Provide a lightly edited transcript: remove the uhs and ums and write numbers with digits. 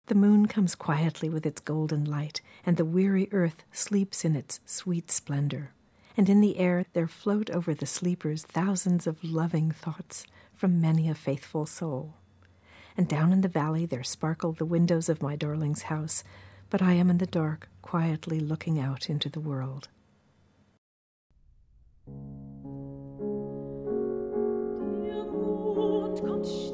The moon comes quietly with its golden light, and the weary earth sleeps in its sweet splendor. And in the air there float over the sleepers thousands of loving thoughts from many a faithful soul. And down in the valley there sparkle the windows of my darling's house, but I am in the dark, quietly looking out into the world. Der Mond kommt